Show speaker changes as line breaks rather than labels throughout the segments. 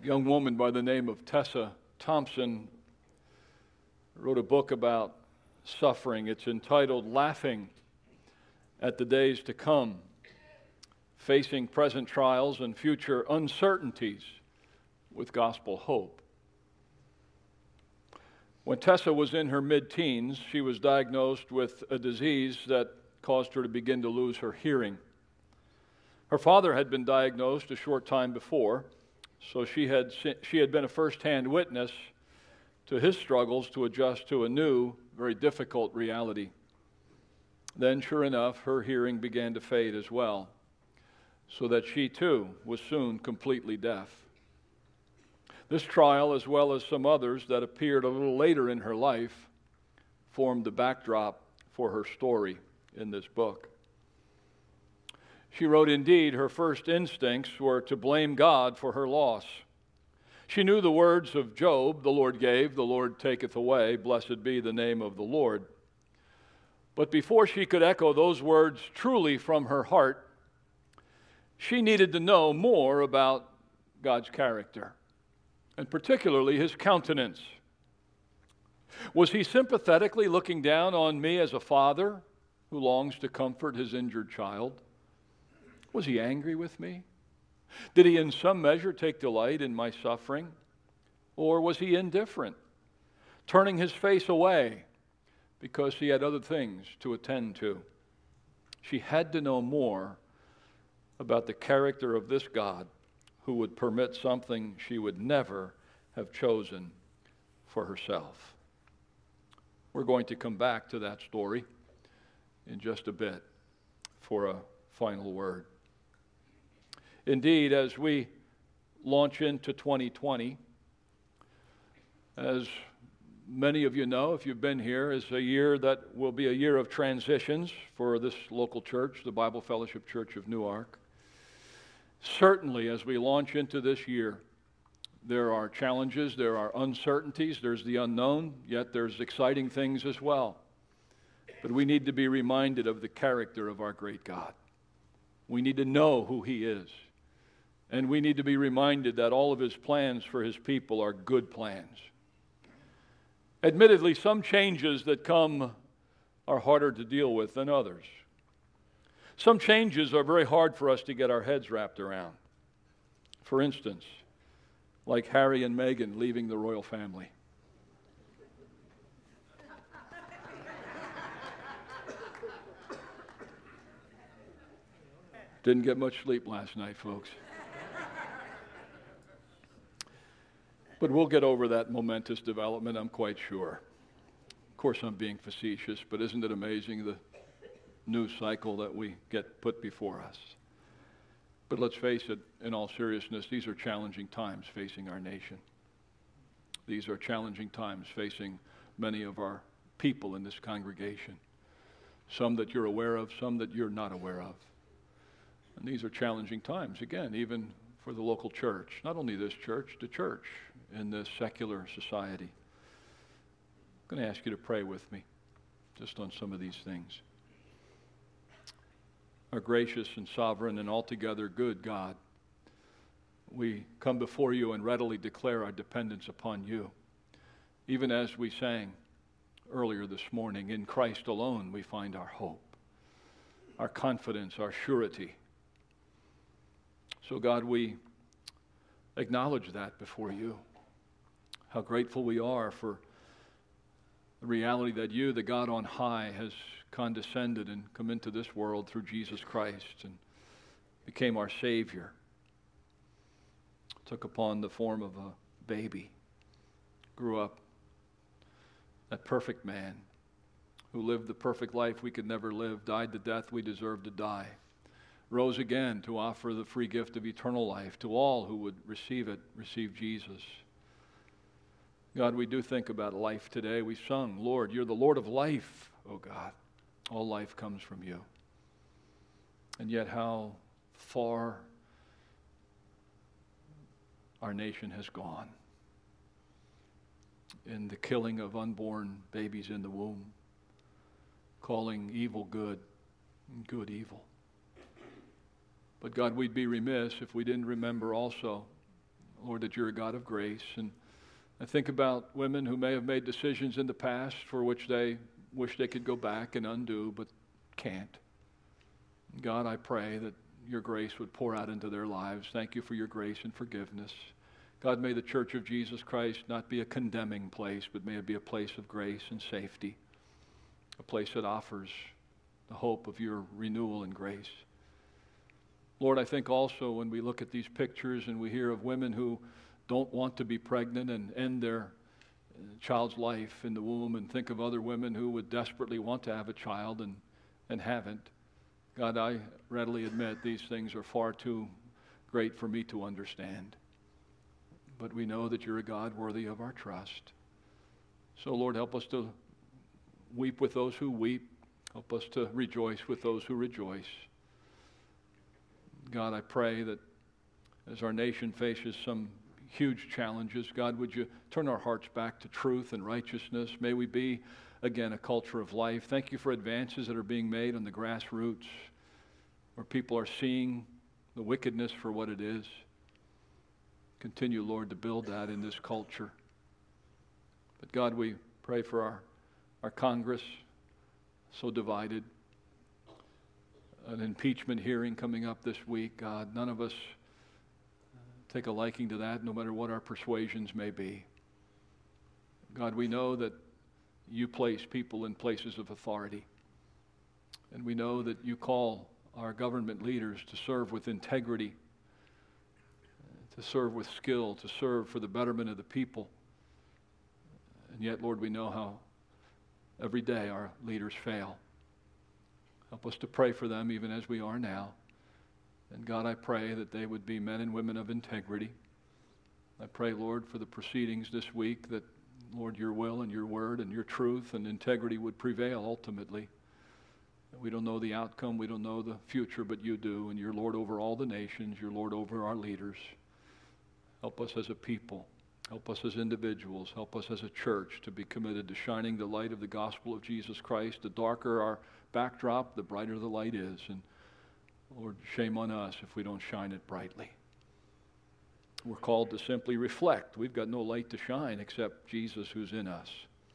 young woman by the name of Tessa Thompson wrote a book about suffering. It's entitled Laughing at the Days to Come, Facing Present Trials and Future Uncertainties with Gospel Hope. When Tessa was in her mid-teens, she was diagnosed with a disease that caused her to begin to lose her hearing. Her father had been diagnosed a short time before, so she had been a first-hand witness to his struggles to adjust to a new, very difficult reality. Then, sure enough, her hearing began to fade as well, so that she too was soon completely deaf. This trial, as well as some others that appeared a little later in her life, formed the backdrop for her story in this book. She wrote, indeed, her first instincts were to blame God for her loss. She knew the words of Job, the Lord gave, the Lord taketh away, blessed be the name of the Lord. But before she could echo those words truly from her heart, she needed to know more about God's character, and particularly his countenance. Was he sympathetically looking down on me as a father who longs to comfort his injured child? Was he angry with me? Did he in some measure take delight in my suffering? Or was he indifferent, turning his face away because he had other things to attend to? She had to know more about the character of this God who would permit something she would never have chosen for herself. We're going to come back to that story in just a bit for a final word. Indeed, as we launch into 2020, as many of you know, if you've been here, is a year that will be a year of transitions for this local church, the Bible Fellowship Church of Newark. Certainly, as we launch into this year, there are challenges, there are uncertainties, there's the unknown, yet there's exciting things as well. But we need to be reminded of the character of our great God. We need to know who he is. And we need to be reminded that all of his plans for his people are good plans. Admittedly, some changes that come are harder to deal with than others. Some changes are very hard for us to get our heads wrapped around. For instance, like Harry and Meghan leaving the royal family. Didn't get much sleep last night, folks. But we'll get over that momentous development, I'm quite sure. Of course, I'm being facetious, but isn't it amazing the news cycle that we get put before us? But let's face it, in all seriousness, these are challenging times facing our nation. These are challenging times facing many of our people in this congregation. Some that you're aware of, some that you're not aware of. And these are challenging times, again, even for the local church. Not only this church, the church in this secular society. I'm going to ask you to pray with me just on some of these things. Our gracious and sovereign and altogether good God, we come before you and readily declare our dependence upon you. Even as we sang earlier this morning, in Christ alone we find our hope, our confidence, our surety. So God, we acknowledge that before you. How grateful we are for the reality that you, the God on high, has condescended and come into this world through Jesus Christ and became our Savior. Took upon the form of a baby, grew up, that perfect man who lived the perfect life we could never live, died the death we deserved to die, rose again to offer the free gift of eternal life to all who would receive it, receive Jesus. God, we do think about life today. We sung, Lord, you're the Lord of life, oh God. All life comes from you. And yet how far our nation has gone in the killing of unborn babies in the womb, calling evil good and good evil. But God, we'd be remiss if we didn't remember also Lord, that you're a God of grace. And I think about women who may have made decisions in the past for which they wish they could go back and undo, but can't. God, I pray that your grace would pour out into their lives. Thank you for your grace and forgiveness. God, may the Church of Jesus Christ not be a condemning place, but may it be a place of grace and safety, a place that offers the hope of your renewal and grace. Lord, I think also when we look at these pictures and we hear of women who don't want to be pregnant and end their child's life in the womb, and think of other women who would desperately want to have a child and haven't. God, I readily admit these things are far too great for me to understand. But we know that you're a God worthy of our trust. So, Lord, help us to weep with those who weep. Help us to rejoice with those who rejoice. God, I pray that as our nation faces some huge challenges, God, would you turn our hearts back to truth and righteousness? May we be, again, a culture of life. Thank you for advances that are being made on the grassroots, where people are seeing the wickedness for what it is. Continue, Lord, to build that in this culture. But God, we pray for our Congress, so divided. An impeachment hearing coming up this week. God, none of us take a liking to that, no matter what our persuasions may be. God, we know that you place people in places of authority. And we know that you call our government leaders to serve with integrity, to serve with skill, to serve for the betterment of the people. And yet, Lord, we know how every day our leaders fail. Help us to pray for them even as we are now. And God, I pray that they would be men and women of integrity. I pray, Lord, for the proceedings this week that, Lord, your will and your word and your truth and integrity would prevail ultimately. We don't know the outcome, we don't know the future, but you do, and you're Lord over all the nations, you're Lord over our leaders. Help us as a people, help us as individuals, help us as a church to be committed to shining the light of the gospel of Jesus Christ. The darker our backdrop, the brighter the light is, and Lord, shame on us if we don't shine it brightly. We're called to simply reflect. We've got no light to shine except Jesus who's in us.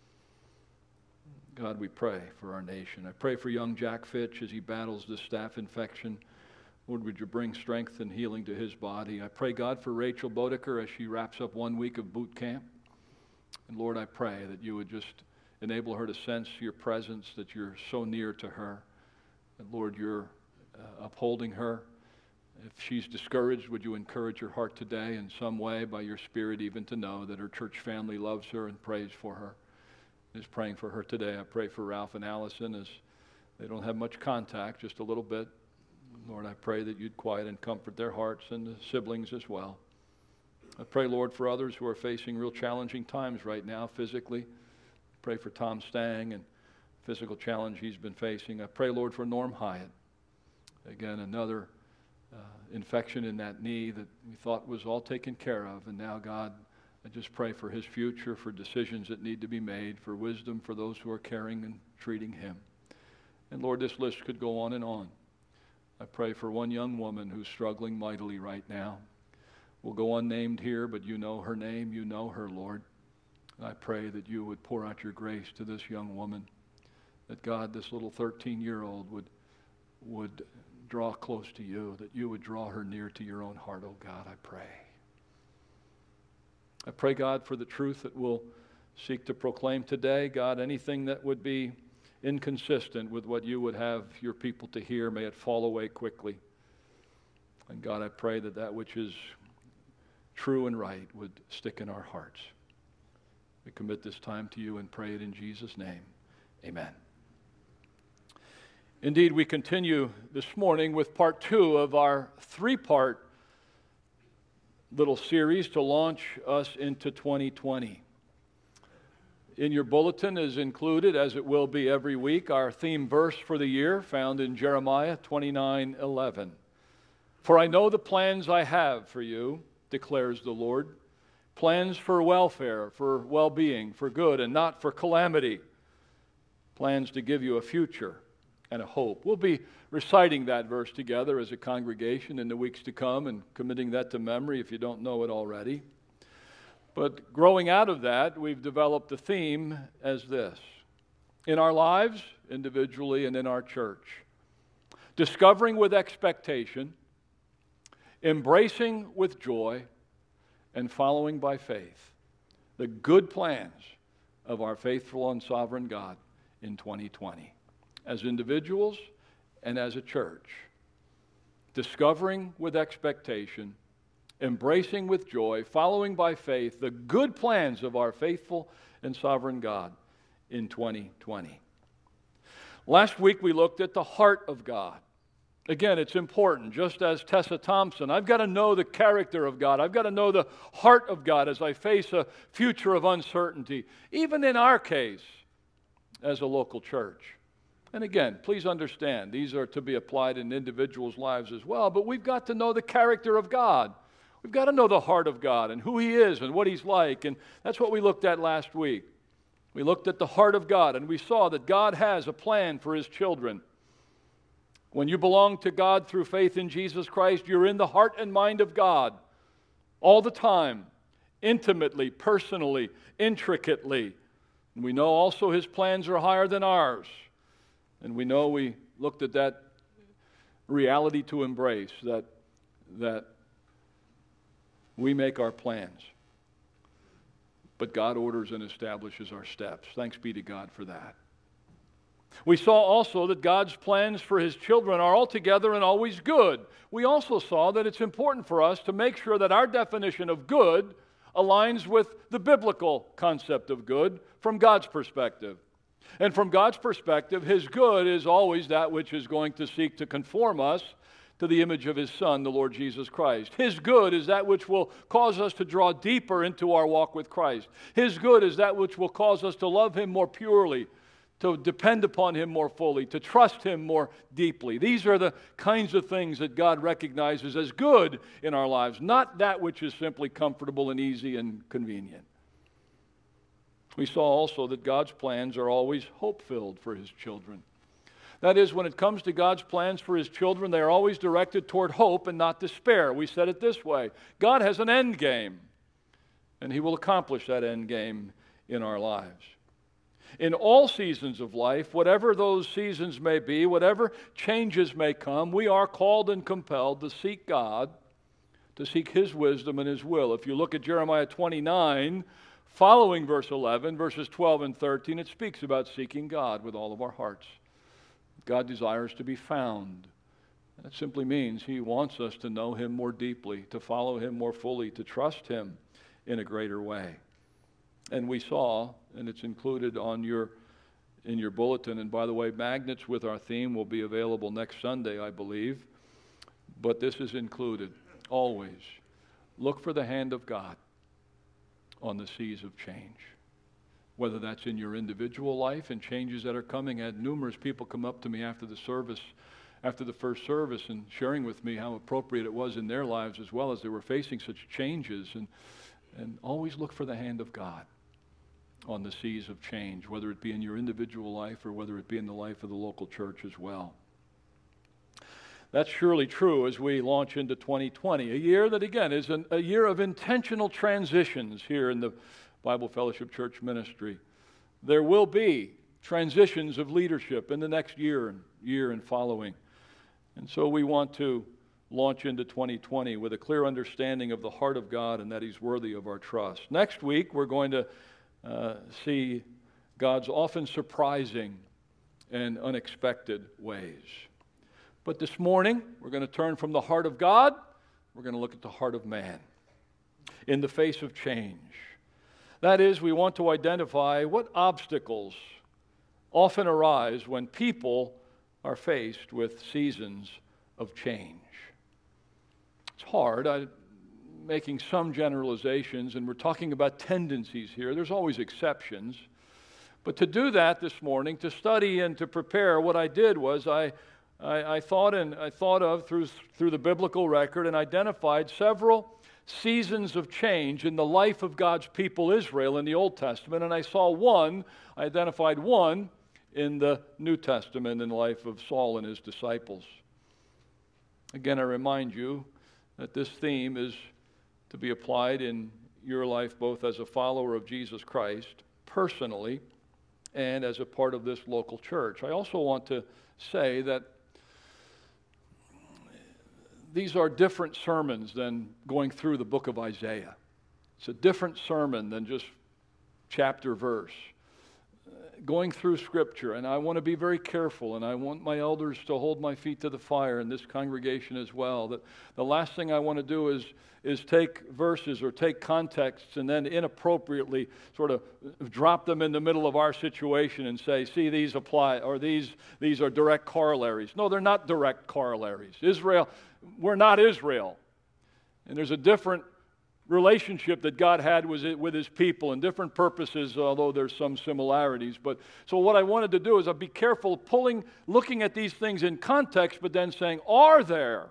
God, we pray for our nation. I pray for young Jack Fitch as he battles this staph infection. Lord, would you bring strength and healing to his body? I pray, God, for Rachel Bodeker as she wraps up 1 week of boot camp. And Lord, I pray that you would just enable her to sense your presence, that you're so near to her. And Lord, you're upholding her. If she's discouraged, would you encourage her heart today in some way by your Spirit, even to know that her church family loves her and prays for her. Is praying for her today. I pray for Ralph and Allison as they don't have much contact, just a little bit. Lord, I pray that you'd quiet and comfort their hearts and the siblings as well. I pray, Lord, for others who are facing real challenging times right now physically. Pray for Tom Stang and physical challenge he's been facing. I pray, Lord, for Norm Hyatt. Again, another infection in that knee that we thought was all taken care of. And now, God, I just pray for his future, for decisions that need to be made, for wisdom for those who are caring and treating him. And Lord, this list could go on and on. I pray for one young woman who's struggling mightily right now. We'll go unnamed here, but you know her name, you know her, Lord. And I pray that you would pour out your grace to this young woman, that God, this little 13-year-old would draw close to you, that you would draw her near to your own heart, oh God, I pray. I pray, God, for the truth that we'll seek to proclaim today. God, anything that would be inconsistent with what you would have your people to hear, may it fall away quickly. And God, I pray that that which is true and right would stick in our hearts. We commit this time to you and pray it in Jesus' name. Amen. Indeed, we continue this morning with part 2 of our 3-part little series to launch us into 2020. In your bulletin is included, as it will be every week, our theme verse for the year found in Jeremiah 29:11. For I know the plans I have for you, declares the Lord, plans for welfare, for well-being, for good, and not for calamity, plans to give you a future and a hope. We'll be reciting that verse together as a congregation in the weeks to come and committing that to memory if you don't know it already. But growing out of that, we've developed a theme as this: in our lives, individually and in our church, discovering with expectation, embracing with joy, and following by faith the good plans of our faithful and sovereign God in 2020, as individuals and as a church. Discovering with expectation, embracing with joy, following by faith the good plans of our faithful and sovereign God in 2020. Last week we looked at the heart of God. Again, it's important, just as Tessa Thompson, I've got to know the character of God. I've got to know the heart of God as I face a future of uncertainty, even in our case as a local church. And again, please understand, these are to be applied in individuals' lives as well, but we've got to know the character of God. We've got to know the heart of God and who He is and what He's like, and that's what we looked at last week. We looked at the heart of God, and we saw that God has a plan for His children. When you belong to God through faith in Jesus Christ, you're in the heart and mind of God all the time, intimately, personally, intricately. And we know also His plans are higher than ours. And we know we looked at that reality to embrace, that we make our plans, but God orders and establishes our steps. Thanks be to God for that. We saw also that God's plans for His children are altogether and always good. We also saw that it's important for us to make sure that our definition of good aligns with the biblical concept of good from God's perspective. And from God's perspective, His good is always that which is going to seek to conform us to the image of His Son, the Lord Jesus Christ. His good is that which will cause us to draw deeper into our walk with Christ. His good is that which will cause us to love Him more purely, to depend upon Him more fully, to trust Him more deeply. These are the kinds of things that God recognizes as good in our lives, not that which is simply comfortable and easy and convenient. We saw also that God's plans are always hope-filled for His children. That is, when it comes to God's plans for His children, they are always directed toward hope and not despair. We said it this way: God has an end game, and He will accomplish that end game in our lives. In all seasons of life, whatever those seasons may be, whatever changes may come, we are called and compelled to seek God, to seek His wisdom and His will. If you look at Jeremiah 29, following verse 11, verses 12 and 13, it speaks about seeking God with all of our hearts. God desires to be found. That simply means He wants us to know Him more deeply, to follow Him more fully, to trust Him in a greater way. And we saw, and it's included in your bulletin, and by the way, magnets with our theme will be available next Sunday, I believe, but this is included always. Look for the hand of God on the seas of change, whether that's in your individual life and changes that are coming. I had numerous people come up to me after the first service, and sharing with me how appropriate it was in their lives as well as they were facing such changes. And always look for the hand of God on the seas of change, whether it be in your individual life or whether it be in the life of the local church as well. That's surely true as we launch into 2020, a year that, again, is a year of intentional transitions here in the Bible Fellowship Church ministry. There will be transitions of leadership in the next year and following. And so we want to launch into 2020 with a clear understanding of the heart of God and that He's worthy of our trust. Next week, we're going to see God's often surprising and unexpected ways. But this morning, we're going to turn from the heart of God, we're going to look at the heart of man in the face of change. That is, we want to identify what obstacles often arise when people are faced with seasons of change. It's hard. I'm making some generalizations, and we're talking about tendencies here. There's always exceptions. But to do that this morning, to study and to prepare, what I did was I thought of through the biblical record and identified several seasons of change in the life of God's people Israel in the Old Testament. And I identified one in the New Testament in the life of Saul and his disciples. Again, I remind you that this theme is to be applied in your life both as a follower of Jesus Christ personally and as a part of this local church. I also want to say that these are different sermons than going through the book of Isaiah. It's a different sermon than just chapter verse. Going through Scripture, and I want to be very careful, and I want my elders to hold my feet to the fire in this congregation as well, that the last thing I want to do is take verses or take contexts and then inappropriately sort of drop them in the middle of our situation and say, see, these apply, or these are direct corollaries. No, they're not direct corollaries. Israel, we're not Israel. And there's a different relationship that God had with his people and different purposes, although there's some similarities. But so what I wanted to do is I'll be careful looking at these things in context, but then saying, are there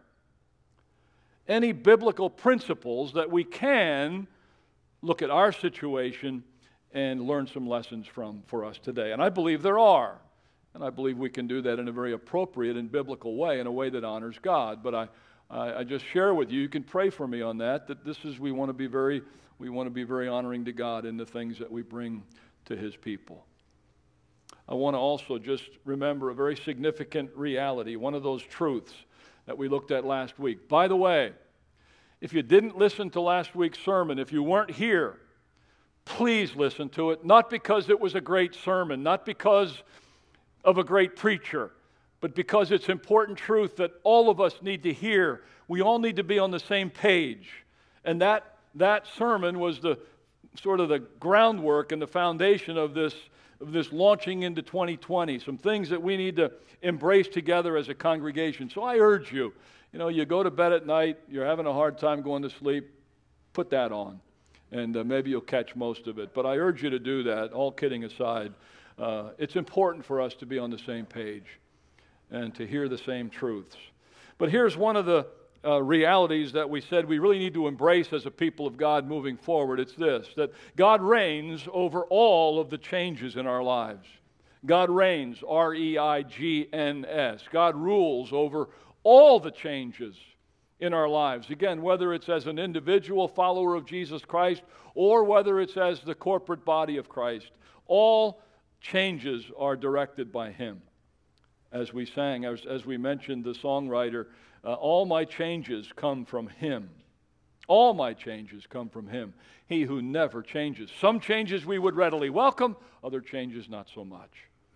any biblical principles that we can look at our situation and learn some lessons from for us today? And I believe there are. And I believe we can do that in a very appropriate and biblical way, in a way that honors God. But I just share with you, you can pray for me on that this is, we want to be very honoring to God in the things that we bring to his people. I want to also just remember a very significant reality, one of those truths that we looked at last week. By the way, if you didn't listen to last week's sermon, if you weren't here, please listen to it, not because it was a great sermon, not because of a great preacher, but because it's important truth that all of us need to hear. We all need to be on the same page. And that sermon was the sort of the groundwork and the foundation of this launching into 2020, some things that we need to embrace together as a congregation. So I urge you, you go to bed at night, you're having a hard time going to sleep, put that on, and maybe you'll catch most of it. But I urge you to do that, all kidding aside. It's important for us to be on the same page and to hear the same truths. But here's one of the realities that we said we really need to embrace as a people of God moving forward. It's this, that God reigns over all of the changes in our lives. God reigns, R-E-I-G-N-S. God rules over all the changes in our lives. Again, whether it's as an individual follower of Jesus Christ or whether it's as the corporate body of Christ, all changes are directed by him. As we sang, as we mentioned, the songwriter, all my changes come from him. All my changes come from him, he who never changes. Some changes we would readily welcome, other changes not so much.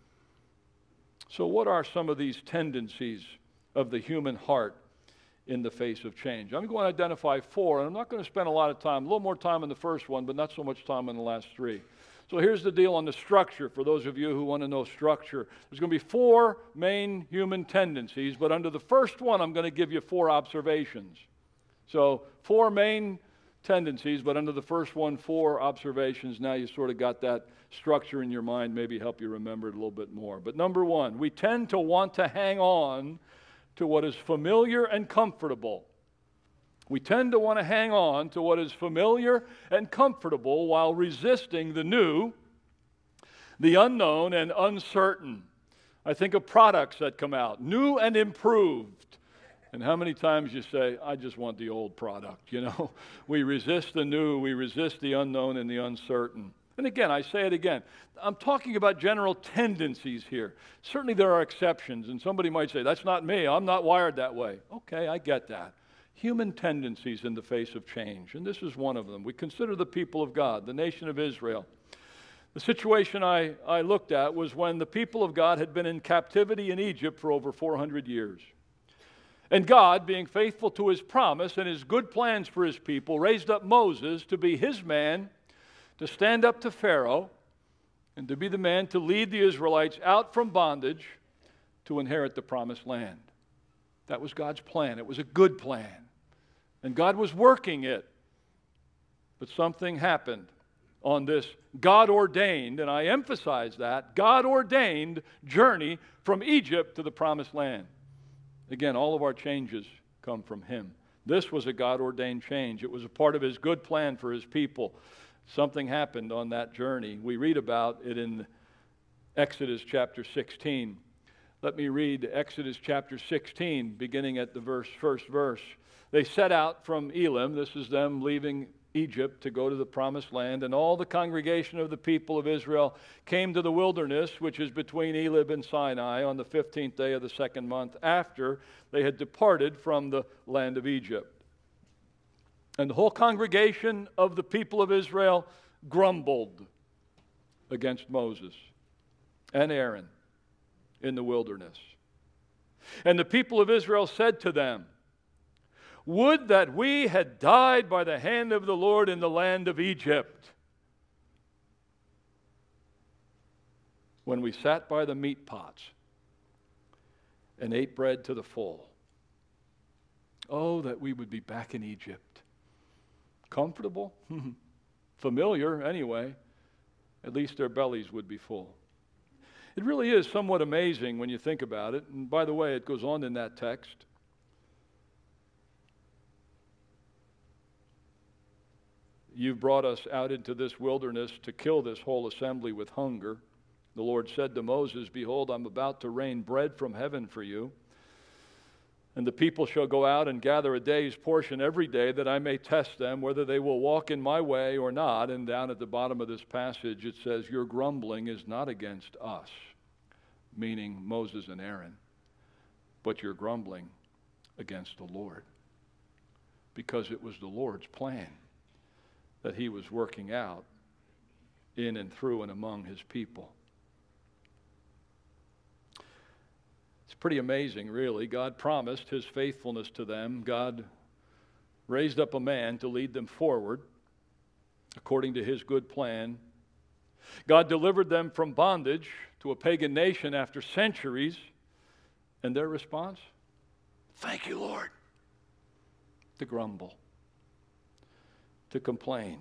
So what are some of these tendencies of the human heart in the face of change? I'm going to identify 4, and I'm not going to spend a lot of time, a little more time on the first one, but not so much time on the last 3. So here's the deal on the structure, for those of you who want to know structure. There's going to be 4 main human tendencies, but under the first one, I'm going to give you 4 observations. So 4 main tendencies, but under the first one, 4 observations. Now you sort of got that structure in your mind, maybe help you remember it a little bit more. But number 1, we tend to want to hang on to what is familiar and comfortable. We tend to want to hang on to what is familiar and comfortable while resisting the new, the unknown, and uncertain. I think of products that come out, new and improved. And how many times you say, I just want the old product, We resist the new, we resist the unknown and the uncertain. And again, I say it again, I'm talking about general tendencies here. Certainly there are exceptions, and somebody might say, that's not me, I'm not wired that way. Okay, I get that. Human tendencies in the face of change, and this is one of them. We consider the people of God, the nation of Israel. The situation I looked at was when the people of God had been in captivity in Egypt for over 400 years. And God, being faithful to his promise and his good plans for his people, raised up Moses to be his man, to stand up to Pharaoh, and to be the man to lead the Israelites out from bondage to inherit the promised land. That was God's plan. It was a good plan. And God was working it. But something happened on this God-ordained, and I emphasize that, God-ordained journey from Egypt to the promised land. Again, all of our changes come from him. This was a God-ordained change. It was a part of his good plan for his people. Something happened on that journey. We read about it in Exodus chapter 16. Let me read Exodus chapter 16, beginning at the first verse. They set out from Elim. This is them leaving Egypt to go to the promised land. And all the congregation of the people of Israel came to the wilderness, which is between Elim and Sinai, on the 15th day of the second month, after they had departed from the land of Egypt. And the whole congregation of the people of Israel grumbled against Moses and Aaron in the wilderness. And the people of Israel said to them, "Would that we had died by the hand of the Lord in the land of Egypt, when we sat by the meat pots and ate bread to the full. Oh, that we would be back in Egypt. Comfortable? Familiar, anyway. At least their bellies would be full." It really is somewhat amazing when you think about it. And by the way, it goes on in that text. "You've brought us out into this wilderness to kill this whole assembly with hunger. The Lord said to Moses, 'Behold, I'm about to rain bread from heaven for you. And the people shall go out and gather a day's portion every day, that I may test them whether they will walk in my way or not.'" And down at the bottom of this passage it says, "Your grumbling is not against us," meaning Moses and Aaron, "but your grumbling against the Lord." Because it was the Lord's plan that he was working out in and through and among his people. It's pretty amazing, really. God promised his faithfulness to them. God raised up a man to lead them forward according to his good plan. God delivered them from bondage to a pagan nation after centuries. And their response? "Thank you, Lord." To grumble, to complain,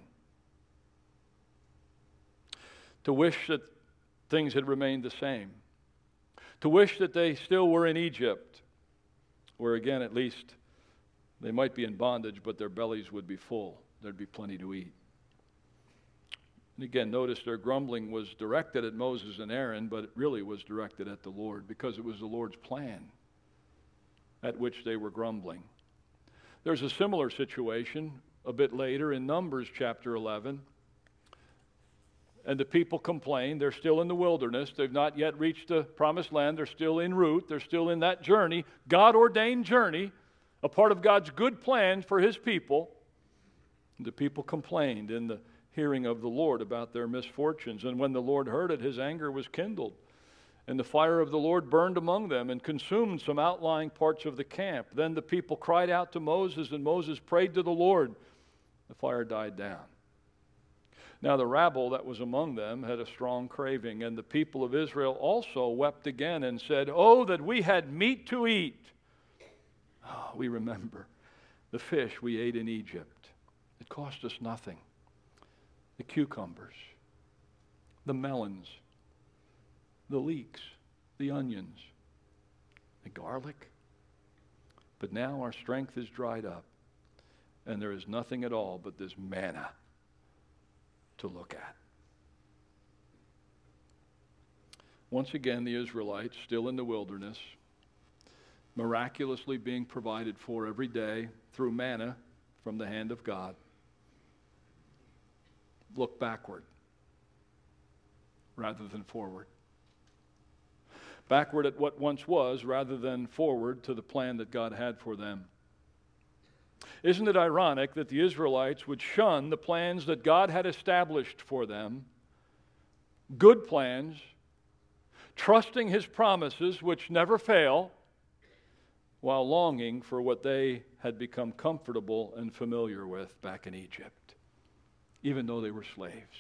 to wish that things had remained the same, to wish that they still were in Egypt, where again, at least, they might be in bondage, but their bellies would be full. There'd be plenty to eat. And again, notice their grumbling was directed at Moses and Aaron, but it really was directed at the Lord, because it was the Lord's plan at which they were grumbling. There's a similar situation a bit later in Numbers chapter 11. And the people complain. They're still in the wilderness. They've not yet reached the promised land. They're still en route. They're still in that journey, God-ordained journey, a part of God's good plan for his people. And the people complained in the hearing of the Lord about their misfortunes. And when the Lord heard it, his anger was kindled. And the fire of the Lord burned among them and consumed some outlying parts of the camp. Then the people cried out to Moses, and Moses prayed to the Lord. The fire died down. Now the rabble that was among them had a strong craving, and the people of Israel also wept again and said, "Oh, that we had meat to eat." Oh, we remember the fish we ate in Egypt. It cost us nothing. The cucumbers, the melons, the leeks, the onions, the garlic. But now our strength is dried up, and there is nothing at all but this manna to look at. Once again, the Israelites, still in the wilderness, miraculously being provided for every day through manna from the hand of God, look backward rather than forward. Backward at what once was rather than forward to the plan that God had for them. Isn't it ironic that the Israelites would shun the plans that God had established for them, good plans, trusting his promises which never fail, while longing for what they had become comfortable and familiar with back in Egypt, even though they were slaves.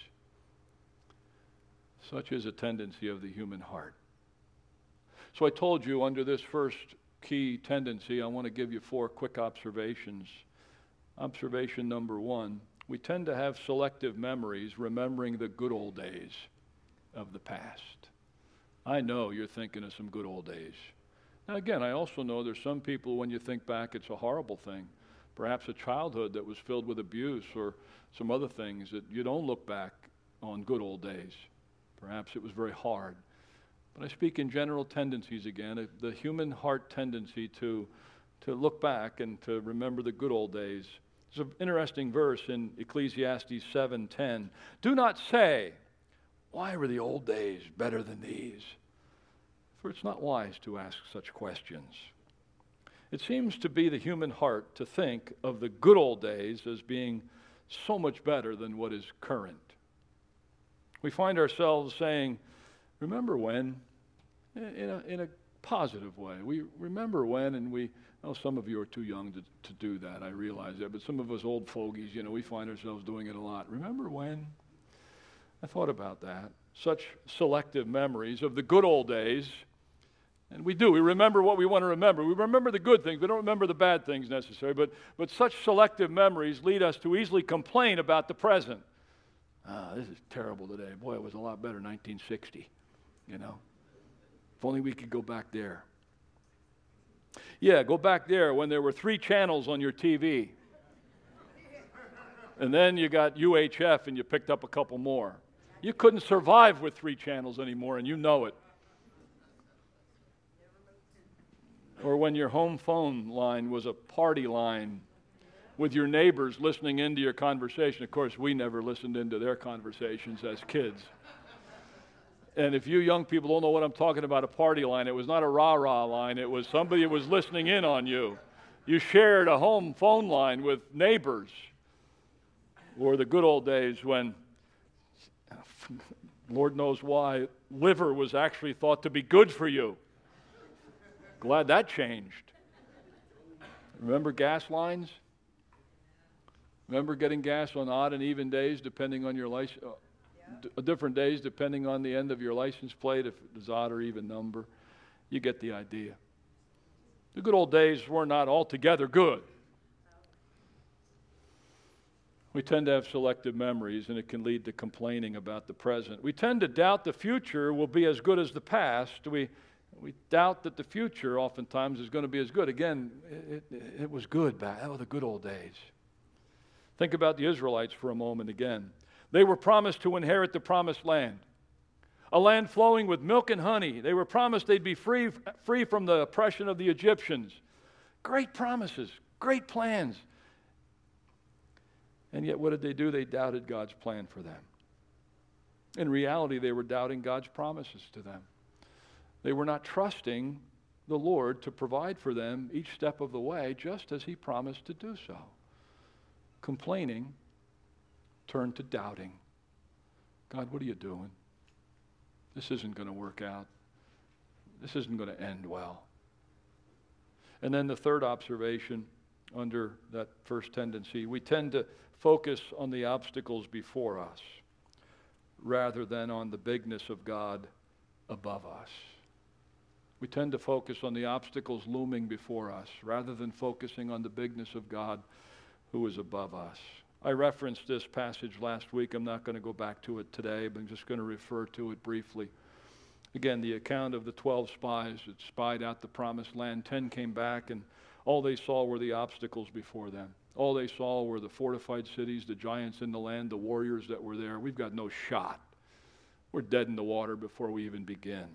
Such is a tendency of the human heart. So I told you under this first key tendency, I want to give you 4 quick observations. Observation number 1, we tend to have selective memories, remembering the good old days of the past. I know you're thinking of some good old days. Now again, I also know there's some people, when you think back, it's a horrible thing. Perhaps a childhood that was filled with abuse or some other things that you don't look back on good old days. Perhaps it was very hard. But I speak in general tendencies again, the human heart tendency to look back and to remember the good old days. There's an interesting verse in Ecclesiastes 7:10. Do not say, why were the old days better than these? For it's not wise to ask such questions. It seems to be the human heart to think of the good old days as being so much better than what is current. We find ourselves saying, remember when, in a positive way. We remember when, and some of you are too young to do that, I realize that, but some of us old fogies, we find ourselves doing it a lot. Remember when? I thought about that. Such selective memories of the good old days. And we do. We remember what we want to remember. We remember the good things. We don't remember the bad things necessarily. But such selective memories lead us to easily complain about the present. This is terrible today. Boy, it was a lot better in 1960, If only we could go back there. Yeah, go back there when there were 3 channels on your TV. And then you got UHF and you picked up a couple more. You couldn't survive with 3 channels anymore, and you know it. Or when your home phone line was a party line with your neighbors listening into your conversation. Of course, we never listened into their conversations as kids. And if you young people don't know what I'm talking about, a party line, it was not a rah-rah line. It was somebody who was listening in on you. You shared a home phone line with neighbors. Or the good old days when, Lord knows why, liver was actually thought to be good for you. Glad that changed. Remember gas lines? Remember getting gas on odd and even days depending on your license, different days depending on the end of your license plate, if it was odd or even number. You get the idea. The good old days were not altogether good. We tend to have selective memories, and it can lead to complaining about the present. We tend to doubt the future will be as good as the past. We doubt that the future oftentimes is going to be as good. Again, it was good back. Oh, the good old days. Think about the Israelites for a moment again. They were promised to inherit the promised land, a land flowing with milk and honey. They were promised they'd be free from the oppression of the Egyptians. Great promises, great plans. And yet what did they do? They doubted God's plan for them. In reality, they were doubting God's promises to them. They were not trusting the Lord to provide for them each step of the way, just as He promised to do so. Complaining turned to doubting. God, what are you doing? This isn't going to work out. This isn't going to end well. And then the third observation under that first tendency, we tend to focus on the obstacles before us rather than on the bigness of God above us. We tend to focus on the obstacles looming before us rather than focusing on the bigness of God who is above us. I referenced this passage last week. I'm not going to go back to it today, but I'm just going to refer to it briefly. Again, the account of the 12 spies that spied out the promised land. 10 came back, and all they saw were the obstacles before them. All they saw were the fortified cities, the giants in the land, the warriors that were there. We've got no shot. We're dead in the water before we even begin.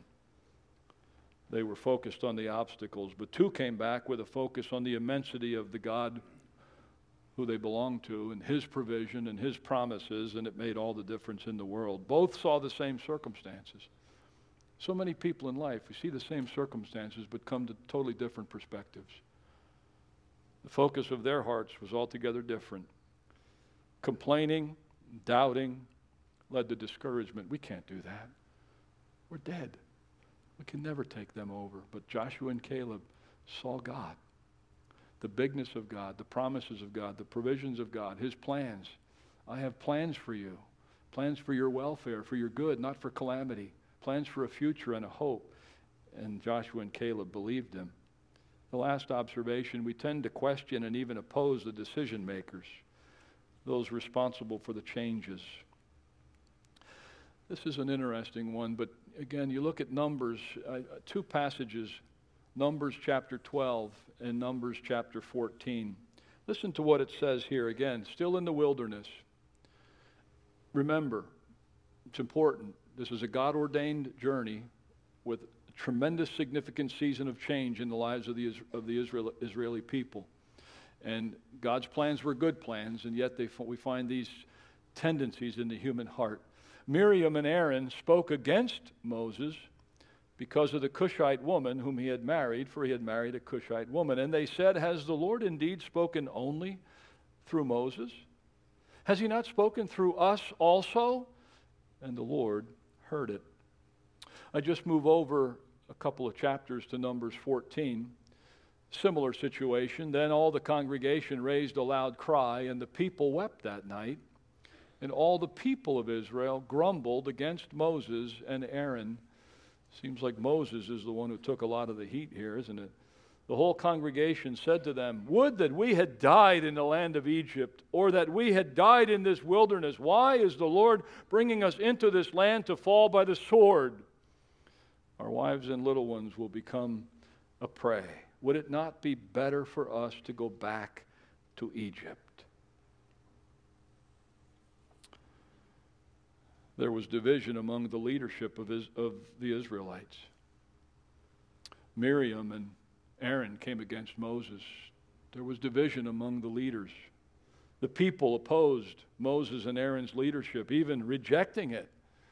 They were focused on the obstacles, but 2 came back with a focus on the immensity of the God who they belonged to and His provision and His promises, and it made all the difference in the world. Both saw the same circumstances. So many people in life, we see the same circumstances but come to totally different perspectives. The focus of their hearts was altogether different. Complaining, doubting, led to discouragement. We can't do that. We're dead. We can never take them over. But Joshua and Caleb saw God, the bigness of God, the promises of God, the provisions of God, His plans. I have plans for you, plans for your welfare, for your good, not for calamity, plans for a future and a hope. And Joshua and Caleb believed Him. The last observation, we tend to question and even oppose the decision makers, those responsible for the changes. This is an interesting one, but again, you look at Numbers, 2 passages, Numbers chapter 12 and Numbers chapter 14. Listen to what it says here again, still in the wilderness. Remember, it's important, this is a God-ordained journey with a tremendous significant season of change in the lives of the Israeli people. And God's plans were good plans, and yet we find these tendencies in the human heart. Miriam and Aaron spoke against Moses because of the Cushite woman whom he had married, for he had married a Cushite woman. And they said, "Has the Lord indeed spoken only through Moses? Has he not spoken through us also?" And the Lord heard it. I just move over a couple of chapters to Numbers 14. Similar situation. Then all the congregation raised a loud cry, and the people wept that night. And all the people of Israel grumbled against Moses and Aaron. Seems like Moses is the one who took a lot of the heat here, isn't it? The whole congregation said to them, "Would that we had died in the land of Egypt, or that we had died in this wilderness. Why is the Lord bringing us into this land to fall by the sword? Our wives and little ones will become a prey. Would it not be better for us to go back to Egypt?" There was division among the leadership of the Israelites. Miriam and Aaron came against Moses. There was division among the leaders. The people opposed Moses and Aaron's leadership, even rejecting it.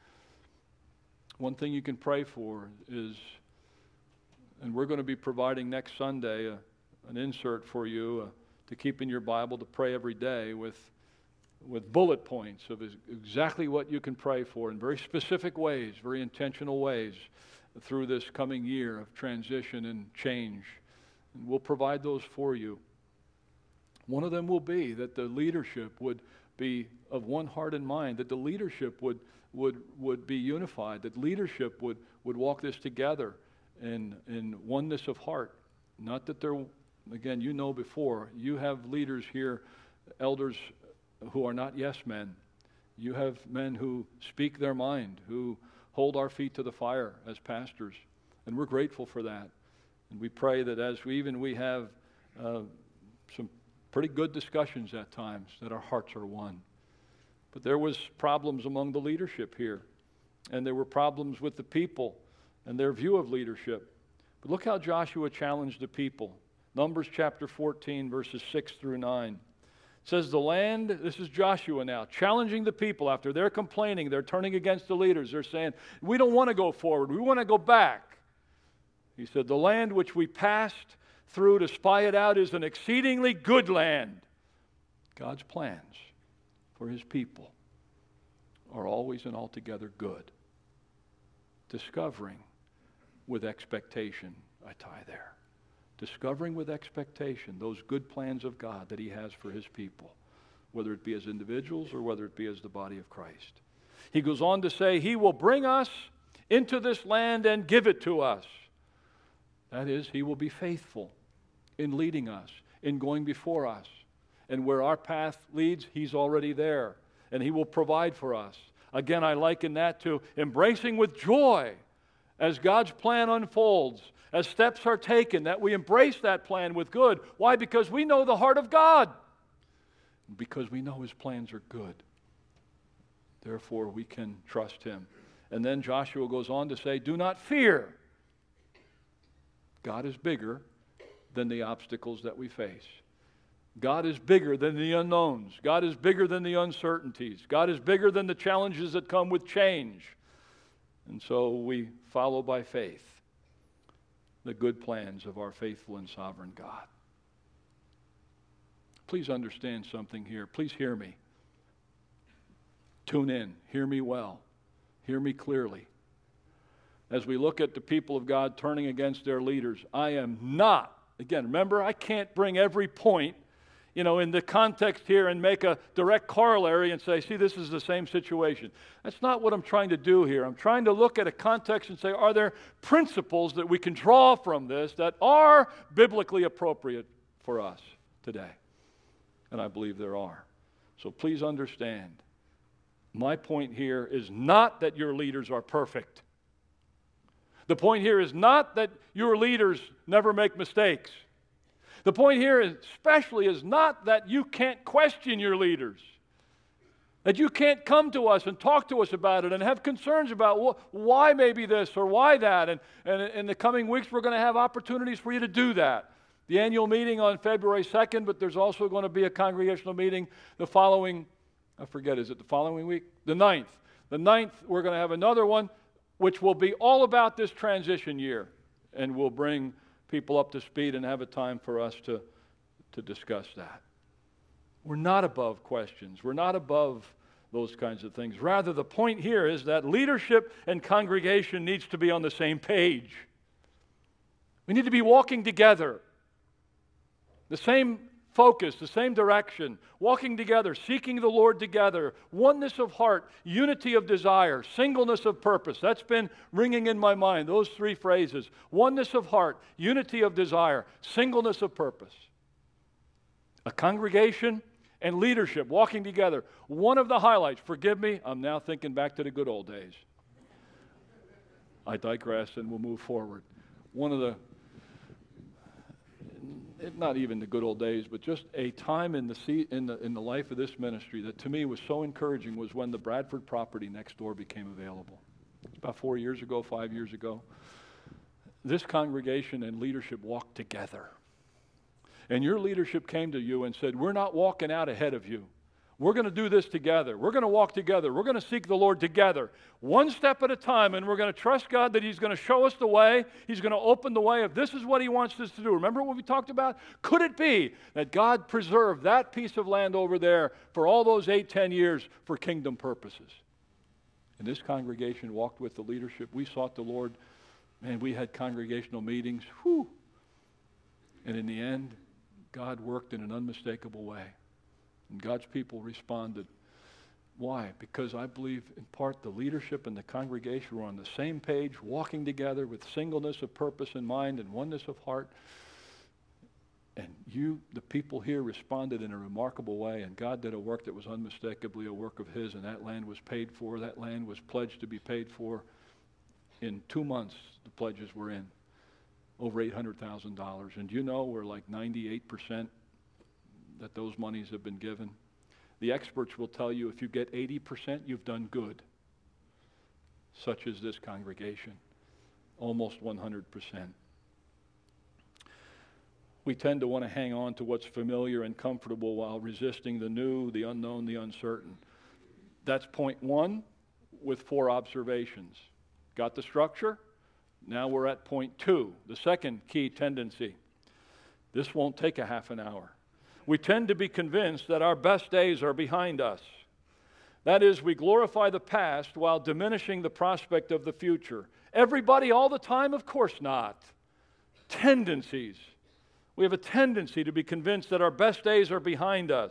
One thing you can pray for is, and we're going to be providing next Sunday an insert for you to keep in your Bible to pray every day with bullet points of exactly what you can pray for in very specific ways, very intentional ways through this coming year of transition and change. And we'll provide those for you. One of them will be that the leadership would be of one heart and mind, that the leadership would be unified, that leadership would walk this together in oneness of heart. Not that they're, again, you know before, you have leaders here, elders who are not yes men. You have men who speak their mind, who hold our feet to the fire as pastors. And we're grateful for that. And we pray that as we have some pretty good discussions at times, that our hearts are one. But there was problems among the leadership here. And there were problems with the people and their view of leadership. But look how Joshua challenged the people. Numbers chapter 14, verses 6 through 9. It says, the land, this is Joshua now, challenging the people after they're complaining, they're turning against the leaders. They're saying, we don't want to go forward, we want to go back. He said, the land which we passed through to spy it out is an exceedingly good land. God's plans for his people are always and altogether good. Discovering with expectation, I tie there. Discovering with expectation those good plans of God that he has for his people, whether it be as individuals or whether it be as the body of Christ. He goes on to say, he will bring us into this land and give it to us. That is, he will be faithful in leading us, in going before us. And where our path leads, he's already there. And he will provide for us. Again, I liken that to embracing with joy as God's plan unfolds, as steps are taken, that we embrace that plan with good. Why? Because we know the heart of God. Because we know his plans are good. Therefore, we can trust him. And then Joshua goes on to say, do not fear. God is bigger than the obstacles that we face. God is bigger than the unknowns. God is bigger than the uncertainties. God is bigger than the challenges that come with change. And so we follow by faith the good plans of our faithful and sovereign God. Please understand something here. Please hear me. Tune in. Hear me well. Hear me clearly. As we look at the people of God turning against their leaders, I am not, again, remember, I can't bring every point, in the context here and make a direct corollary and say, see, this is the same situation. That's not what I'm trying to do here. I'm trying to look at a context and say, are there principles that we can draw from this that are biblically appropriate for us today? And I believe there are. So please understand, my point here is not that your leaders are perfect. The point here is not that your leaders never make mistakes. The point here especially is not that you can't question your leaders. That you can't come to us and talk to us about it and have concerns about why maybe this or why that. And in the coming weeks, we're going to have opportunities for you to do that. The annual meeting on February 2nd, but there's also going to be a congregational meeting the following, is it the following week? The 9th. The 9th, we're going to have another one, which will be all about this transition year. And we'll bring people up to speed and have a time for us to discuss that. We're not above questions. We're not above those kinds of things. Rather, the point here is that leadership and congregation needs to be on the same page. We need to be walking together. The same focus, the same direction, walking together, seeking the Lord together, oneness of heart, unity of desire, singleness of purpose. That's been ringing in my mind, those three phrases. Oneness of heart, unity of desire, singleness of purpose. A congregation and leadership walking together. One of the highlights, forgive me, I'm now thinking back to the good old days. I digress and we'll move forward. One of the not even the good old days, but just a time in the life of this ministry that to me was so encouraging was when the Bradford property next door became available. About 4 years ago, 5 years ago. This congregation and leadership walked together. And your leadership came to you and said, we're not walking out ahead of you. We're going to do this together. We're going to walk together. We're going to seek the Lord together, one step at a time, and we're going to trust God that He's going to show us the way. He's going to open the way if this is what He wants us to do. Remember what we talked about? Could it be that God preserved that piece of land over there for all those 8-10 years for kingdom purposes? And this congregation walked with the leadership. We sought the Lord. Man, we had congregational meetings. Whew. And in the end, God worked in an unmistakable way. And God's people responded. Why? Because I believe in part the leadership and the congregation were on the same page, walking together with singleness of purpose in mind and oneness of heart. And you, the people here, responded in a remarkable way, and God did a work that was unmistakably a work of His, and that land was paid for. That land was pledged to be paid for. In 2 months, the pledges were in. Over $800,000. And you know we're like 98% that those monies have been given. The experts will tell you if you get 80%, you've done good. Such as this congregation. Almost 100%. We tend to want to hang on to what's familiar and comfortable while resisting the new, the unknown, the uncertain. That's point one with 4 observations. Got the structure? Now we're at point 2, the second key tendency. This won't take a half an hour. We tend to be convinced that our best days are behind us. That is, we glorify the past while diminishing the prospect of the future. Everybody all the time? Of course not. Tendencies. We have a tendency to be convinced that our best days are behind us.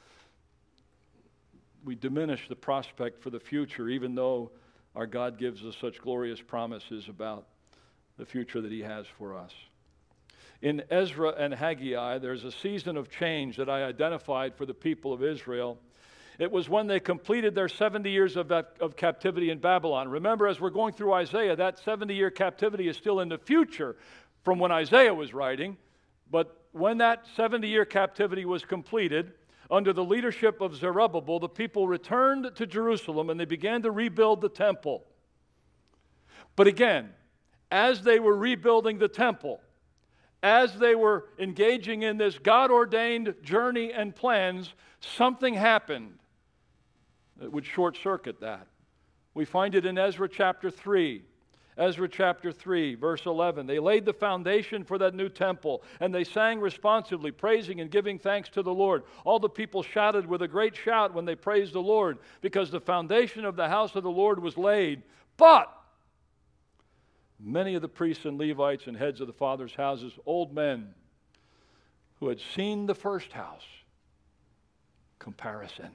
We diminish the prospect for the future, even though our God gives us such glorious promises about the future that He has for us. In Ezra and Haggai, there's a season of change that I identified for the people of Israel. It was when they completed their 70 years of captivity in Babylon. Remember, as we're going through Isaiah, that 70-year captivity is still in the future from when Isaiah was writing. But when that 70-year captivity was completed, under the leadership of Zerubbabel, the people returned to Jerusalem and they began to rebuild the temple. But again, as they were rebuilding the temple, as they were engaging in this God-ordained journey and plans, something happened that would short-circuit that. We find it in Ezra chapter 3. Ezra chapter 3, verse 11. They laid the foundation for that new temple, and they sang responsively, praising and giving thanks to the Lord. All the people shouted with a great shout when they praised the Lord, because the foundation of the house of the Lord was laid. But many of the priests and Levites and heads of the fathers' houses, old men who had seen the first house, comparison,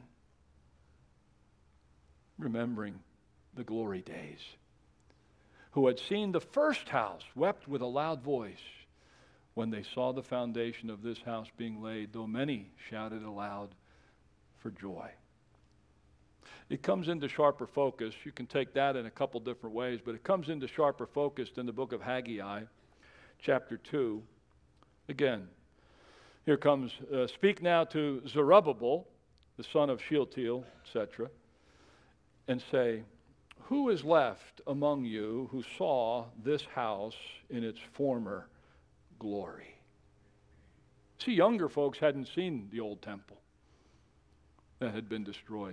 remembering the glory days, who had seen the first house, wept with a loud voice when they saw the foundation of this house being laid, though many shouted aloud for joy. It comes into sharper focus. You can take that in a couple different ways, but it comes into sharper focus in the book of Haggai, chapter 2. Again, here comes, speak now to Zerubbabel, the son of Shealtiel, etc., and say, who is left among you who saw this house in its former glory? See, younger folks hadn't seen the old temple that had been destroyed.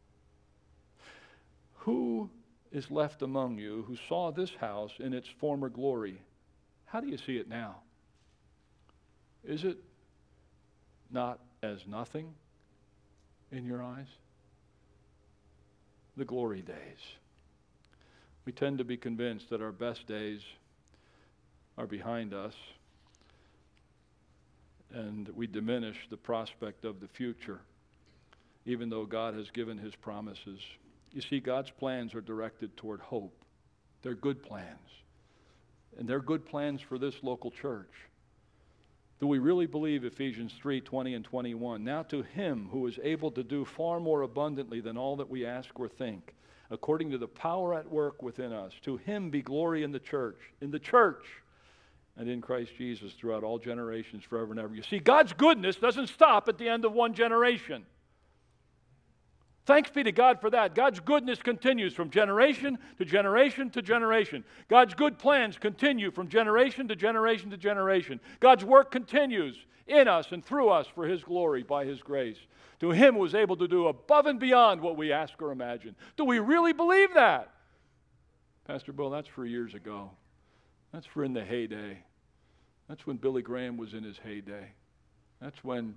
Who is left among you who saw this house in its former glory? How do you see it now? Is it not as nothing in your eyes? The glory days. We tend to be convinced that our best days are behind us, and we diminish the prospect of the future, even though God has given his promises. You see, God's plans are directed toward hope. They're good plans. And they're good plans for this local church. Do we really believe Ephesians 3:20 and 21? Now to him who is able to do far more abundantly than all that we ask or think, according to the power at work within us, to him be glory in the church, and in Christ Jesus throughout all generations, forever and ever. You see, God's goodness doesn't stop at the end of one generation. Thanks be to God for that. God's goodness continues from generation to generation to generation. God's good plans continue from generation to generation to generation. God's work continues in us and through us for his glory by his grace. To him who is able to do above and beyond what we ask or imagine. Do we really believe that? Pastor Bill, that's for years ago. That's for in the heyday. That's when Billy Graham was in his heyday. That's when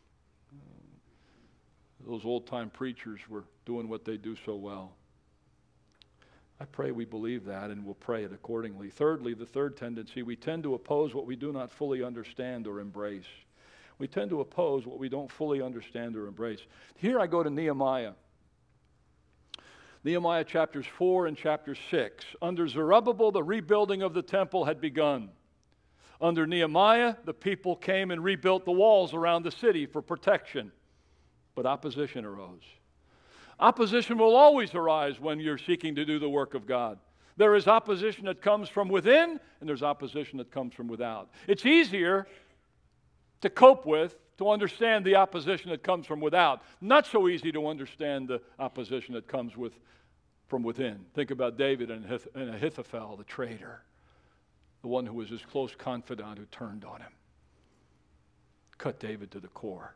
those old-time preachers were doing what they do so well. I pray we believe that, and we'll pray it accordingly. Thirdly, the third tendency, we tend to oppose what we do not fully understand or embrace. We tend to oppose what we don't fully understand or embrace. Here I go to Nehemiah. Nehemiah chapters 4 and chapter 6. Under Zerubbabel, the rebuilding of the temple had begun. Under Nehemiah, the people came and rebuilt the walls around the city for protection. But opposition arose. Opposition will always arise when you're seeking to do the work of God. There is opposition that comes from within, and there's opposition that comes from without. It's easier to cope with, to understand the opposition that comes from without. Not so easy to understand the opposition that comes from within. Think about David and Ahithophel, the traitor, the one who was his close confidant who turned on him. Cut David to the core.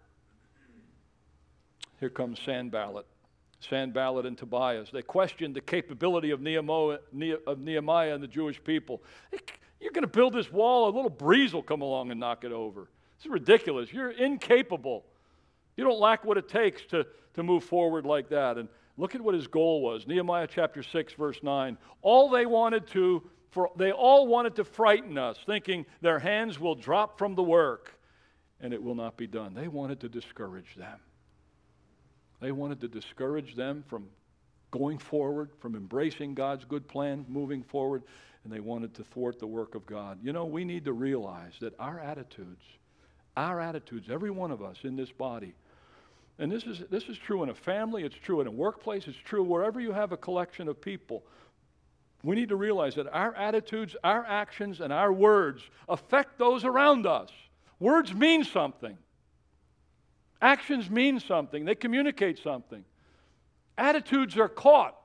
Here comes Sanballat and Tobias. They questioned the capability of Nehemiah and the Jewish people. You're going to build this wall, a little breeze will come along and knock it over. This is ridiculous. You're incapable. You don't lack what it takes to move forward like that. And look at what his goal was. Nehemiah chapter 6, verse 9. They all wanted to frighten us, thinking their hands will drop from the work and it will not be done. They wanted to discourage them. They wanted to discourage them from going forward, from embracing God's good plan, moving forward, and they wanted to thwart the work of God. You know, we need to realize that our attitudes, every one of us in this body, and this is true in a family, it's true in a workplace, it's true wherever you have a collection of people. We need to realize that our attitudes, our actions, and our words affect those around us. Words mean something. Actions mean something. They communicate something. Attitudes are caught.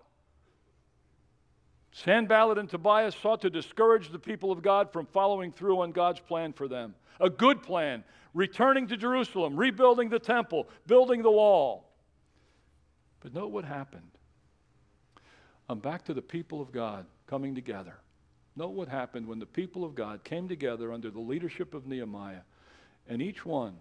Sanballat and Tobias sought to discourage the people of God from following through on God's plan for them. A good plan, returning to Jerusalem, rebuilding the temple, building the wall. But note what happened. I'm back to the people of God coming together. Note what happened when the people of God came together under the leadership of Nehemiah, and each one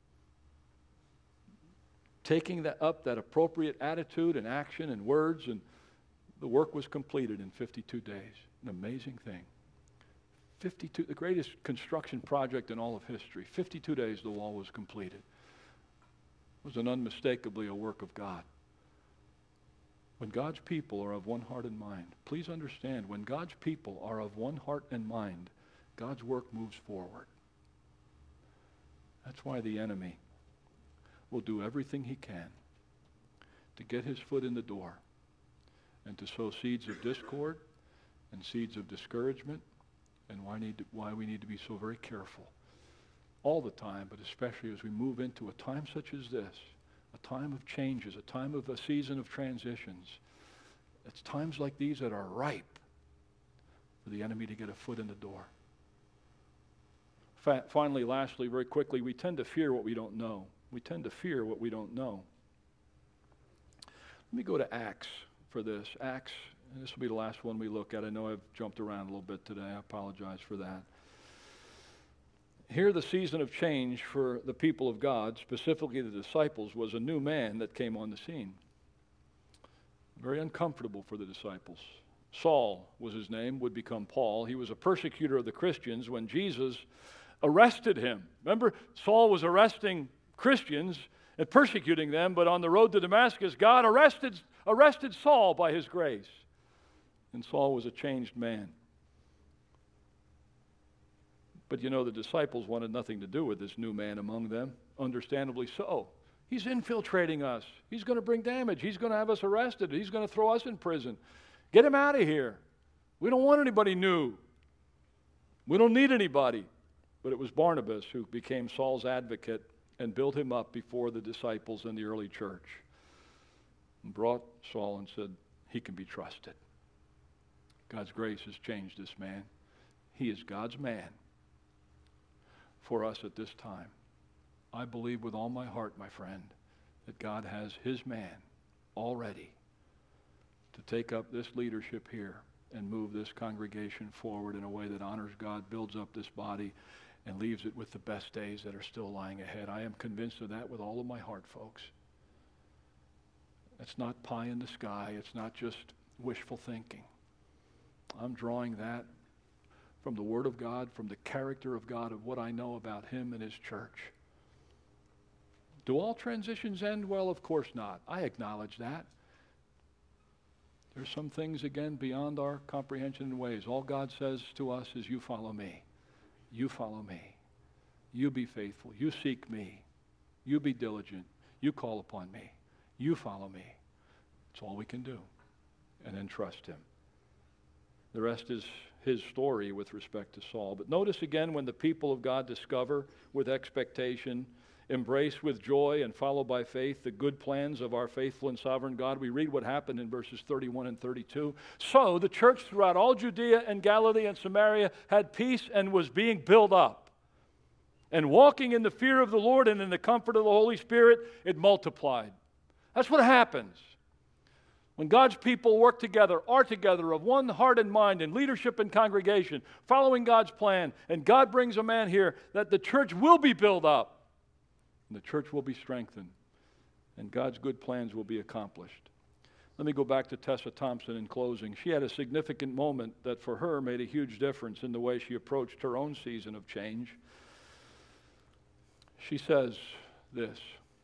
taking that appropriate attitude and action and words, and the work was completed in 52 days. An amazing thing. 52, the greatest construction project in all of history. 52 days the wall was completed. It was unmistakably a work of God. When God's people are of one heart and mind, please understand, when God's people are of one heart and mind, God's work moves forward. That's why the enemy will do everything he can to get his foot in the door and to sow seeds of discord and seeds of discouragement, and why we need to be so very careful all the time, but especially as we move into a time such as this, a time of changes, a time of a season of transitions. It's times like these that are ripe for the enemy to get a foot in the door. Finally, lastly, very quickly, we tend to fear what we don't know. We tend to fear what we don't know. Let me go to Acts for this. Acts, and this will be the last one we look at. I know I've jumped around a little bit today. I apologize for that. Here, the season of change for the people of God, specifically the disciples, was a new man that came on the scene. Very uncomfortable for the disciples. Saul was his name, would become Paul. He was a persecutor of the Christians when Jesus arrested him. Remember, Saul was arresting Christians and persecuting them, but on the road to Damascus, God arrested Saul by his grace. And Saul was a changed man. But you know, the disciples wanted nothing to do with this new man among them, understandably so. He's infiltrating us. He's going to bring damage. He's going to have us arrested. He's going to throw us in prison. Get him out of here. We don't want anybody new. We don't need anybody. But it was Barnabas who became Saul's advocate and built him up before the disciples in the early church and brought Saul and said, he can be trusted. God's grace has changed this man. He is God's man for us at this time. I believe with all my heart, my friend, that God has his man all ready to take up this leadership here and move this congregation forward in a way that honors God, builds up this body, and leaves it with the best days that are still lying ahead. I am convinced of that with all of my heart, folks. It's not pie in the sky. It's not just wishful thinking. I'm drawing that from the Word of God, from the character of God, of what I know about him and his church. Do all transitions end? Well, of course not. I acknowledge that. There's some things, again, beyond our comprehension and ways. All God says to us is, you follow me. You follow me. You be faithful. You seek me. You be diligent. You call upon me. You follow me. It's all we can do. And then trust him. The rest is his story with respect to Saul. But notice again, when the people of God discover with expectation, embrace with joy, and follow by faith the good plans of our faithful and sovereign God, we read what happened in verses 31 and 32. So the church throughout all Judea and Galilee and Samaria had peace and was being built up. And walking in the fear of the Lord and in the comfort of the Holy Spirit, it multiplied. That's what happens. When God's people work together, are together of one heart and mind in leadership and congregation, following God's plan, and God brings a man here, that the church will be built up, and the church will be strengthened, and God's good plans will be accomplished. Let me go back to Tessa Thompson in closing. She had a significant moment that for her made a huge difference in the way she approached her own season of change. She says this: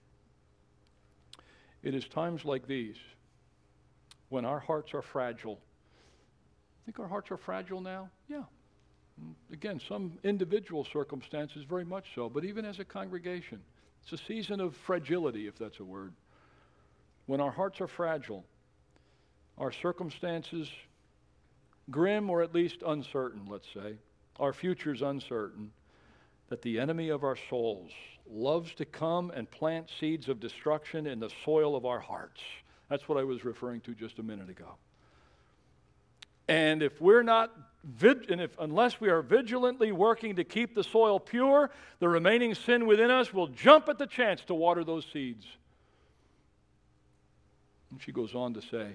it is times like these when our hearts are fragile. Think our hearts are fragile now? Yeah. Again, some individual circumstances very much so, but even as a congregation, it's a season of fragility, if that's a word. When our hearts are fragile, our circumstances grim or at least uncertain, let's say, our future's uncertain, that the enemy of our souls loves to come and plant seeds of destruction in the soil of our hearts. That's what I was referring to just a minute ago. And if we're not, unless we are vigilantly working to keep the soil pure, the remaining sin within us will jump at the chance to water those seeds. And she goes on to say,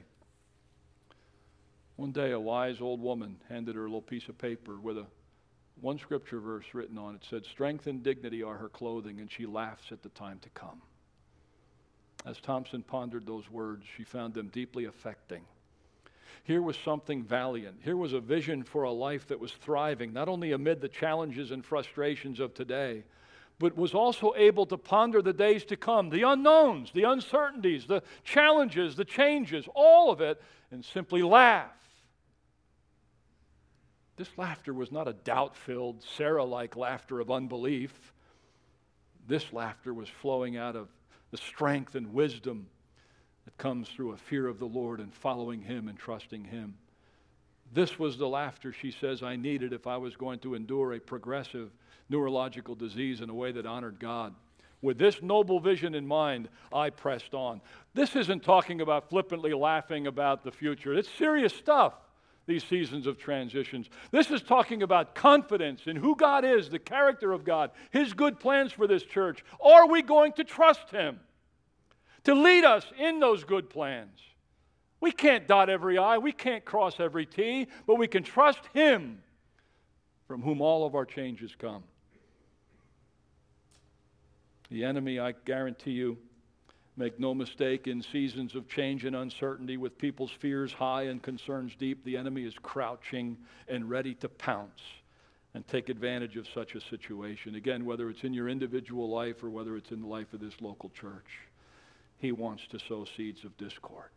one day a wise old woman handed her a little piece of paper with one scripture verse written on it. It said, strength and dignity are her clothing, and she laughs at the time to come. As Thompson pondered those words, she found them deeply affecting. Here was something valiant. Here was a vision for a life that was thriving, not only amid the challenges and frustrations of today, but was also able to ponder the days to come, the unknowns, the uncertainties, the challenges, the changes, all of it, and simply laugh. This laughter was not a doubt-filled, Sarah-like laughter of unbelief. This laughter was flowing out of the strength and wisdom that comes through a fear of the Lord and following him and trusting him. This was the laughter, she says, I needed if I was going to endure a progressive neurological disease in a way that honored God. With this noble vision in mind, I pressed on. This isn't talking about flippantly laughing about the future. It's serious stuff, these seasons of transitions. This is talking about confidence in who God is, the character of God, His good plans for this church. Are we going to trust Him to lead us in those good plans? We can't dot every I, we can't cross every T, but we can trust Him from whom all of our changes come. The enemy, I guarantee you, make no mistake, in seasons of change and uncertainty with people's fears high and concerns deep, the enemy is crouching and ready to pounce and take advantage of such a situation. Again, whether it's in your individual life or whether it's in the life of this local church, he wants to sow seeds of discord.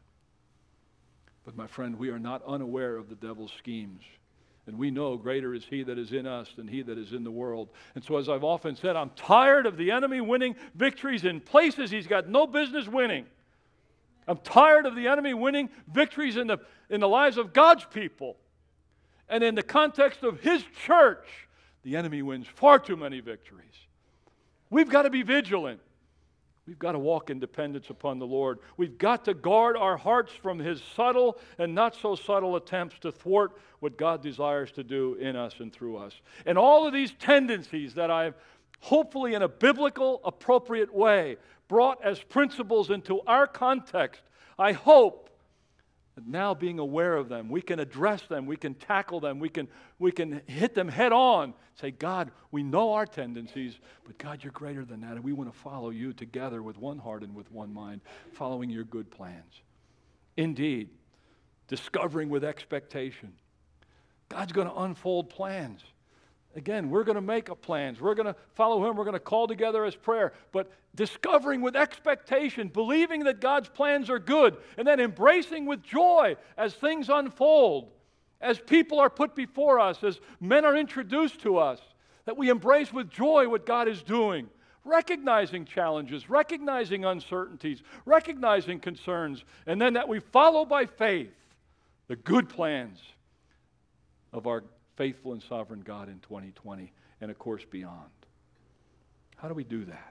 But my friend, we are not unaware of the devil's schemes. And we know greater is he that is in us than he that is in the world. And so as I've often said, I'm tired of the enemy winning victories in places he's got no business winning. I'm tired of the enemy winning victories in the lives of God's people. And in the context of His church, the enemy wins far too many victories. We've got to be vigilant. We've got to walk in dependence upon the Lord. We've got to guard our hearts from his subtle and not so subtle attempts to thwart what God desires to do in us and through us. And all of these tendencies that I've hopefully in a biblical, appropriate way brought as principles into our context, I hope that now being aware of them, we can address them, we can tackle them, we can hit them head on. Say, God, we know our tendencies, but God, you're greater than that, and we want to follow you together with one heart and with one mind, following your good plans. Indeed, discovering with expectation. God's going to unfold plans. Again, we're going to make up plans. We're going to follow him. We're going to call together as prayer. But discovering with expectation, believing that God's plans are good, and then embracing with joy as things unfold, as people are put before us, as men are introduced to us, that we embrace with joy what God is doing, recognizing challenges, recognizing uncertainties, recognizing concerns, and then that we follow by faith the good plans of our faithful and sovereign God in 2020 and, of course, beyond. How do we do that?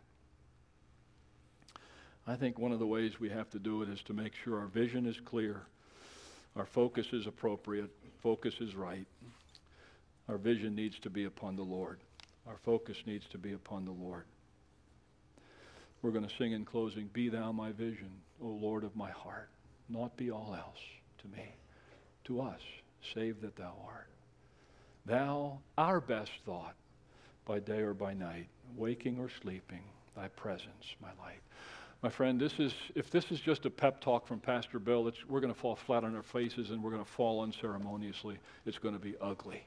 I think one of the ways we have to do it is to make sure our vision is clear, our focus is appropriate, focus is right. Our vision needs to be upon the Lord. Our focus needs to be upon the Lord. We're going to sing in closing, "Be thou my vision, O Lord of my heart, naught be all else to me, to us, save that thou art. Thou, our best thought, by day or by night, waking or sleeping, thy presence, my light." My friend, if this is just a pep talk from Pastor Bill, we're going to fall flat on our faces and we're going to fall unceremoniously. It's going to be ugly.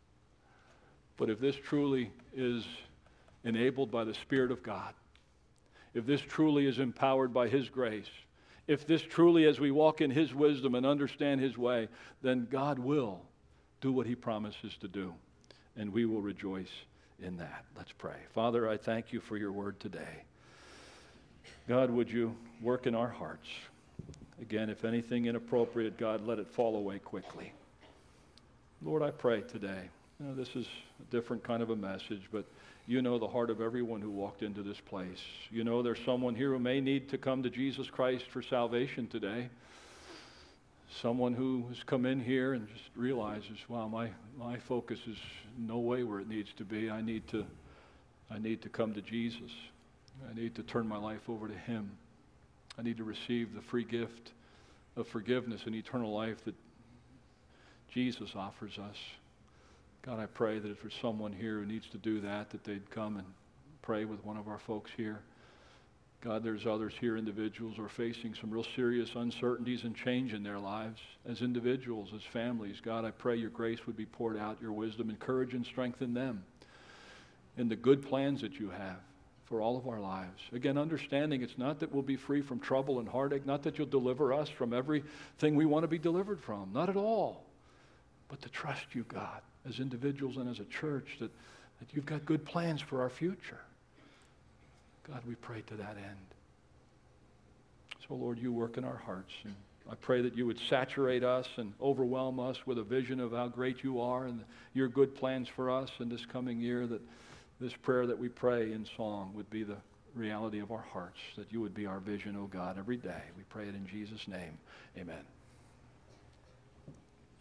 But if this truly is enabled by the Spirit of God, if this truly is empowered by His grace, if this truly, as we walk in His wisdom and understand His way, then God will do what He promises to do, and we will rejoice in that. Let's pray. Father, I thank you for your word today. God, would you work in our hearts? Again, if anything inappropriate, God, let it fall away quickly. Lord, I pray today. This is a different kind of a message, but you know the heart of everyone who walked into this place. You know there's someone here who may need to come to Jesus Christ for salvation today. Someone who has come in here and just realizes, wow, my focus is no way where it needs to be. I need to come to Jesus. I need to turn my life over to Him. I need to receive the free gift of forgiveness and eternal life that Jesus offers us. God, I pray that if there's someone here who needs to do that they'd come and pray with one of our folks here. God, there's others here, individuals who are facing some real serious uncertainties and change in their lives as individuals, as families. God, I pray your grace would be poured out, your wisdom, encourage and strengthen them in the good plans that you have for all of our lives. Again, understanding it's not that we'll be free from trouble and heartache, not that you'll deliver us from everything we want to be delivered from, not at all, but to trust you, God, as individuals and as a church, that you've got good plans for our future. God, we pray to that end. So, Lord, you work in our hearts. And I pray that you would saturate us and overwhelm us with a vision of how great you are and your good plans for us in this coming year, that this prayer that we pray in song would be the reality of our hearts, that you would be our vision, O God, every day. We pray it in Jesus' name. Amen.